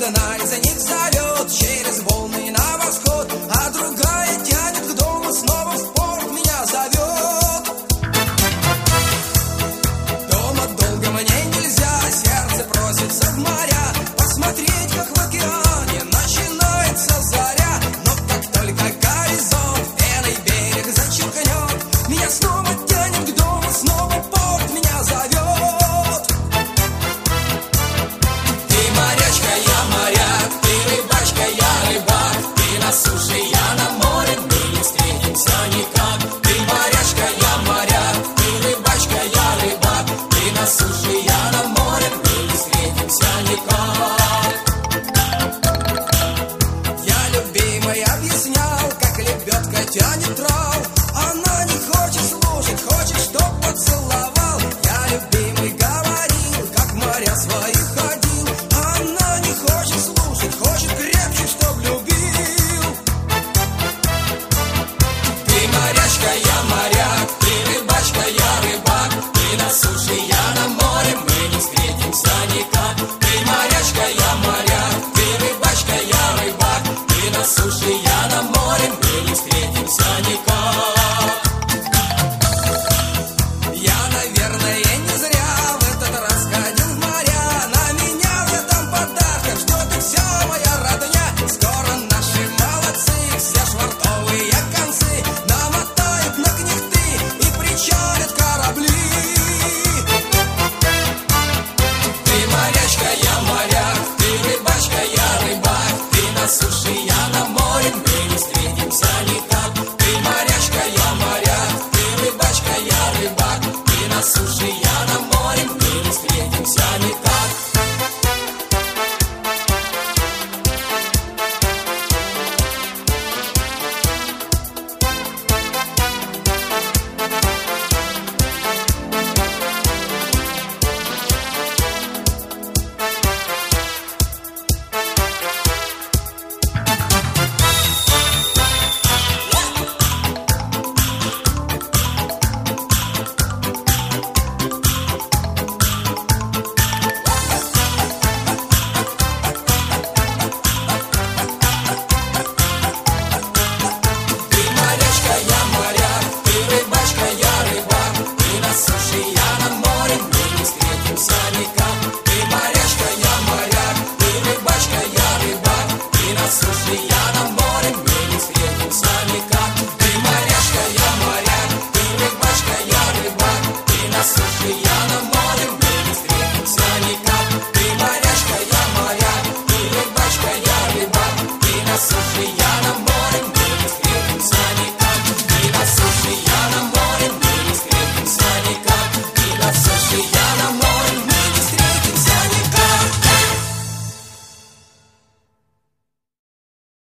одна из них зовет через волны на восход, а другая тянет к дому, снова в порт меня зовет. Дома долго мне нельзя, сердце просится в моря, посмотреть, как в океане начинается заря. Но как только горизонт пеной берег зачеркнет, меня снова тянет к дому, снова порт меня зовет. Ты морячка, я моряк, ты рыбачка, я рыбак, ты на суше, я на море, мы не встретимся никак. Ты морячка, я моряк, ты рыбачка, я рыбак, ты на суше, я на море, мы не встретимся никак. Я любимой объяснял, как лебедка тянет трав, она не хочет слушать, хочет, чтоб поцеловал. Я любимой говорил, как моря своих ходил, она не хочет слушать, хочет крепче, чтоб любил. Ты морячка, я моряк, ты рыбачка, я рыбак, ты на суше, я на море, мы не встретимся никак. Ты морячка, я моряк, ты рыбачка, я рыбак, ты на суше, я на море, мы не встретимся никак. Я, наверное, не зря в этот раз ходил в моря, на меня в этом подарках ждет и вся моя родня. Скоро наши молодцы, все швартовые концы намотают на кнехты и причалят корабли. Ты морячка, я моряк, ты рыбачка, я рыбак, ты на суше, я на море, мы не встретимся никак. Ты морячка, я моряк, ты рыбачка, я рыбак, ты на суше, я